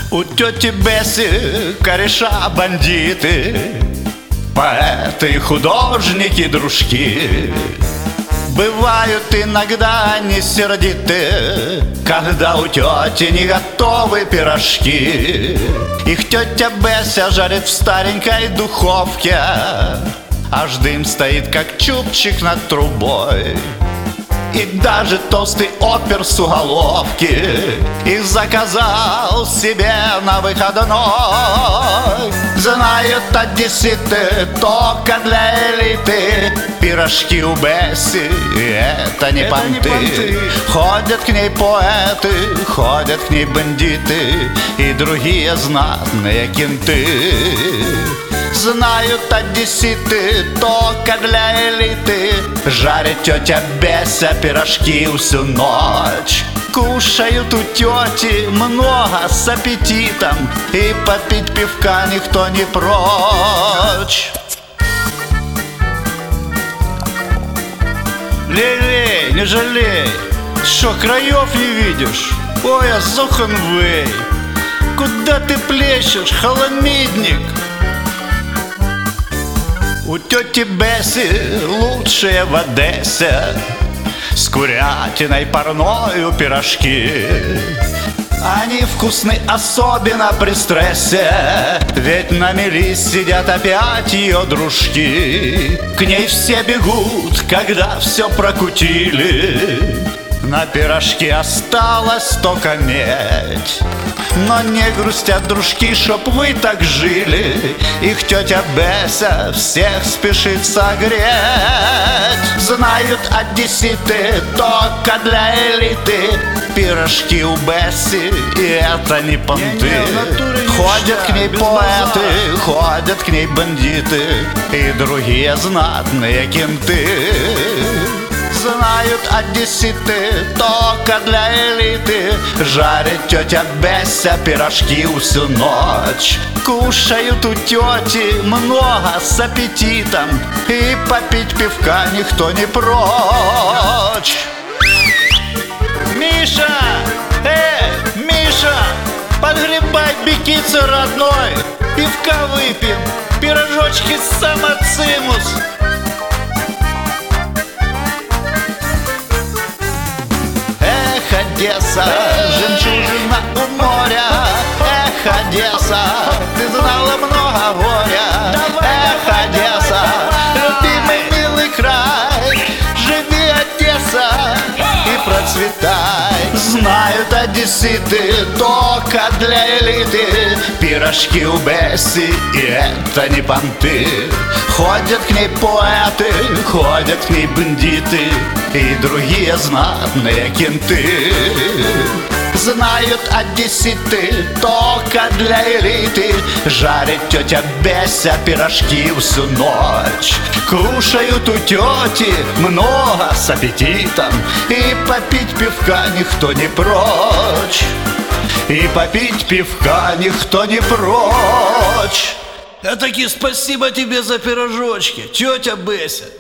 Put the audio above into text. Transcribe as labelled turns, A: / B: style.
A: У тети Бесси кореша бандиты, поэты, художники, дружки. Бывают иногда они сердиты, когда у тети не готовы пирожки. Их тетя Беся жарит в старенькой духовке, аж дым стоит, как чубчик над трубой. И даже толстый опер с уголовки их заказал себе на выходной. Знают одесситы только для элиты, пирожки у Бесси это не понты. Ходят к ней поэты, ходят к ней бандиты и другие знатные кенты. Знают одесситы только для элиты, жарит тетя Беся пирожки всю ночь. Кушают у тети много с аппетитом, и попить пивка никто не прочь. Лей, не жалей, что краев не видишь? Ой, Азохенвей, куда ты плещешь, холомидник? У тети Бесси лучшие в Одессе, с курятиной парною пирожки. Они вкусны особенно при стрессе, ведь на мели сидят опять ее дружки. К ней все бегут, когда все прокутили. На пирожке осталась только медь. Но не грустят дружки, чтоб вы так жили. Их тетя Беся всех спешит согреть. Знают одесситы только для элиты, пирожки у Бесси и это не понты. Ходят к ней поэты, ходят к ней бандиты и другие знатные кенты. Знают одесситы только для элиты, жарит тетя Беся пирожки всю ночь. Кушают у тети много с аппетитом, и попить пивка никто не прочь. Миша! Миша! Подгребай, бекица родной! Пивка выпьем, пирожочки самоцимус. Одесса, жемчужина у моря. Эх, Одесса, ты знала много горя. Эх, Одесса, любимый милый край, живи, Одесса, и процветай. Знают одесситы только для элиты, пирожки у Бесси и это не понты. Ходят к ней поэты, ходят к ней бандиты и другие знатные кенты. Знают одесситы только для элиты, жарит тетя Беся пирожки всю ночь. Кушают у тети много с аппетитом, и попить пивка никто не прочь. И попить пивка никто не прочь.
B: А таки спасибо тебе за пирожочки, тетя Беся.